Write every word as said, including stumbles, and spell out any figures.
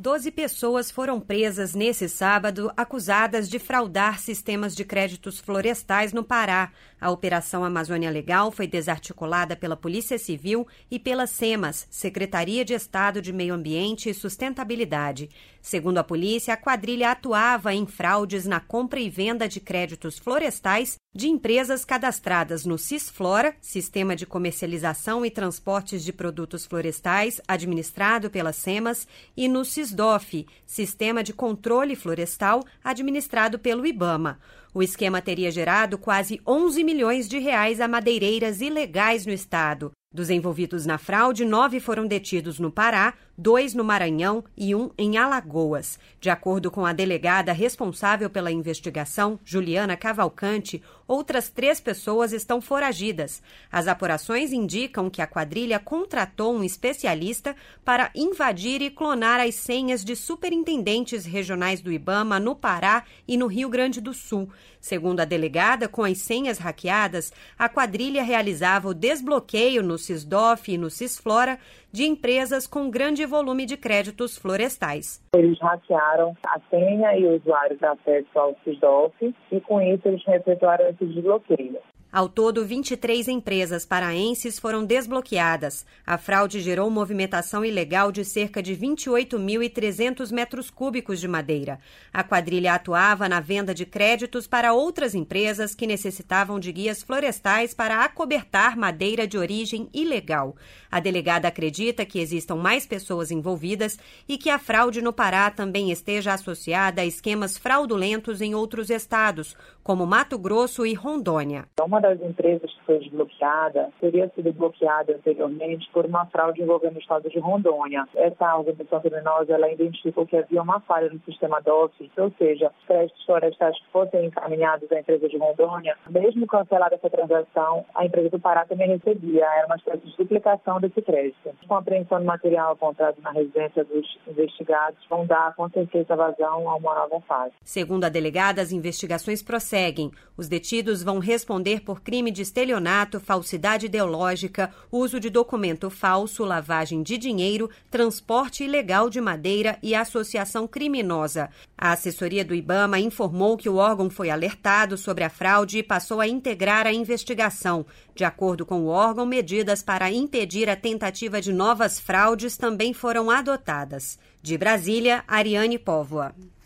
doze pessoas foram presas nesse sábado, acusadas de fraudar sistemas de créditos florestais no Pará. A Operação Amazônia Legal foi desarticulada pela Polícia Civil e pela SEMAS, Secretaria de Estado de Meio Ambiente e Sustentabilidade. Segundo a polícia, a quadrilha atuava em fraudes na compra e venda de créditos florestais de empresas cadastradas no Cisflora, Sistema de Comercialização e Transportes de Produtos Florestais, administrado pela SEMAS, e no Sisdof, Sistema de Controle Florestal, administrado pelo IBAMA. O esquema teria gerado quase onze milhões de reais a madeireiras ilegais no estado. Dos envolvidos na fraude, nove foram detidos no Pará, dois no Maranhão e um em Alagoas. De acordo com a delegada responsável pela investigação, Juliana Cavalcante, outras três pessoas estão foragidas. As apurações indicam que a quadrilha contratou um especialista para invadir e clonar as senhas de superintendentes regionais do IBAMA no Pará e no Rio Grande do Sul. Segundo a delegada, com as senhas hackeadas, a quadrilha realizava o desbloqueio no Sisdof e no Cisflora de empresas com grande volume de créditos florestais. Eles hackearam a senha e o usuário de acesso ao Sisdof e, com isso, eles efetuaram esse desbloqueio. Ao todo, vinte e três empresas paraenses foram desbloqueadas. A fraude gerou movimentação ilegal de cerca de vinte e oito mil e trezentos metros cúbicos de madeira. A quadrilha atuava na venda de créditos para outras empresas que necessitavam de guias florestais para acobertar madeira de origem ilegal. A delegada acredita que existam mais pessoas envolvidas e que a fraude no Pará também esteja associada a esquemas fraudulentos em outros estados, como Mato Grosso e Rondônia. Uma das empresas que foi desbloqueada teria sido bloqueada anteriormente por uma fraude envolvendo o estado de Rondônia. Essa organização criminosa ela identificou que havia uma falha no sistema D O F, ou seja, os créditos florestais que fossem encaminhados à empresa de Rondônia, mesmo cancelada essa transação, a empresa do Pará também recebia. Era uma espécie de duplicação desse crédito. Com a apreensão de material encontrado na residência dos investigados, vão dar com certeza vazão a uma nova fase. Segundo a delegada, as investigações prosseguem. Os detidos vão responder por crime de estelionato, falsidade ideológica, uso de documento falso, lavagem de dinheiro, transporte ilegal de madeira e associação criminosa. A assessoria do IBAMA informou que o órgão foi alertado sobre a fraude e passou a integrar a investigação. De acordo com o órgão, medidas para impedir a tentativa de novas fraudes também foram adotadas. De Brasília, Ariane Póvoa.